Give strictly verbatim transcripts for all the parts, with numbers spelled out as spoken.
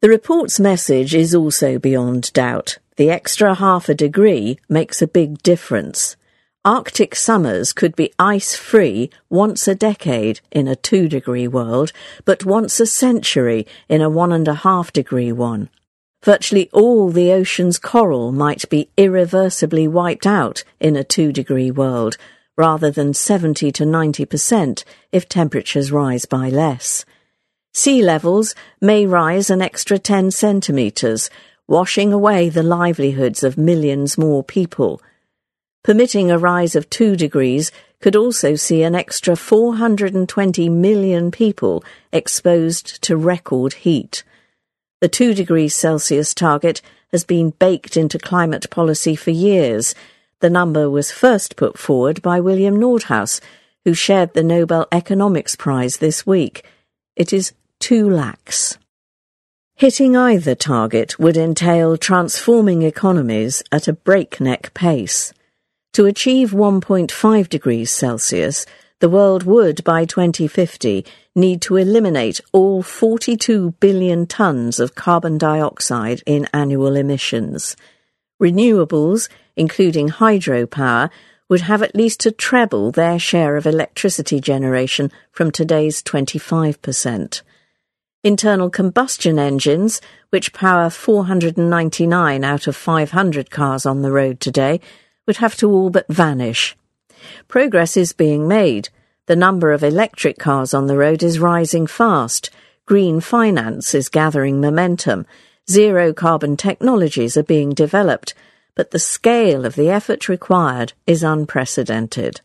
The report's message is also beyond doubt. The extra half a degree makes a big difference. Arctic summers could be ice-free once a decade in a two-degree world, but once a century in a one-and-a-half-degree one. Virtually all the ocean's coral might be irreversibly wiped out in a two-degree world, rather than seventy to ninety percent if temperatures rise by less. Sea levels may rise an extra ten centimetres, washing away the livelihoods of millions more people. Permitting a rise of two degrees could also see an extra four hundred twenty million people exposed to record heat. The two degrees Celsius target has been baked into climate policy for years. The number was first put forward by William Nordhaus, who shared the Nobel Economics Prize this week. It is too lax. Hitting either target would entail transforming economies at a breakneck pace. To achieve one point five degrees Celsius, the world would, by twenty fifty, need to eliminate all forty-two billion tonnes of carbon dioxide in annual emissions. Renewables, including hydropower, would have at least to treble their share of electricity generation from today's twenty-five percent. Internal combustion engines, which power four hundred ninety-nine out of five hundred cars on the road today, would have to all but vanish. Progress is being made. The number of electric cars on the road is rising fast. Green finance is gathering momentum. Zero-carbon technologies are being developed, but the scale of the effort required is unprecedented.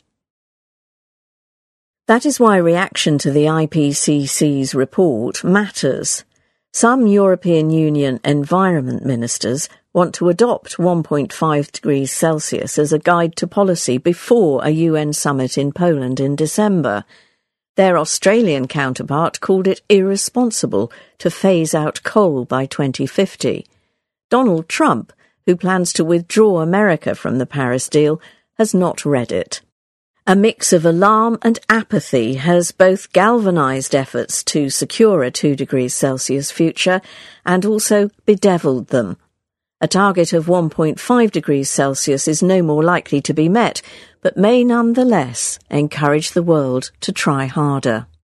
That is why reaction to the I P C C's report matters. Some European Union environment ministers want to adopt one point five degrees Celsius as a guide to policy before a U N summit in Poland in December. Their Australian counterpart called it irresponsible to phase out coal by twenty fifty. Donald Trump, who plans to withdraw America from the Paris deal, has not read it. A mix of alarm and apathy has both galvanised efforts to secure a two degrees Celsius future and also bedevilled them. A target of one point five degrees Celsius is no more likely to be met, but may nonetheless encourage the world to try harder.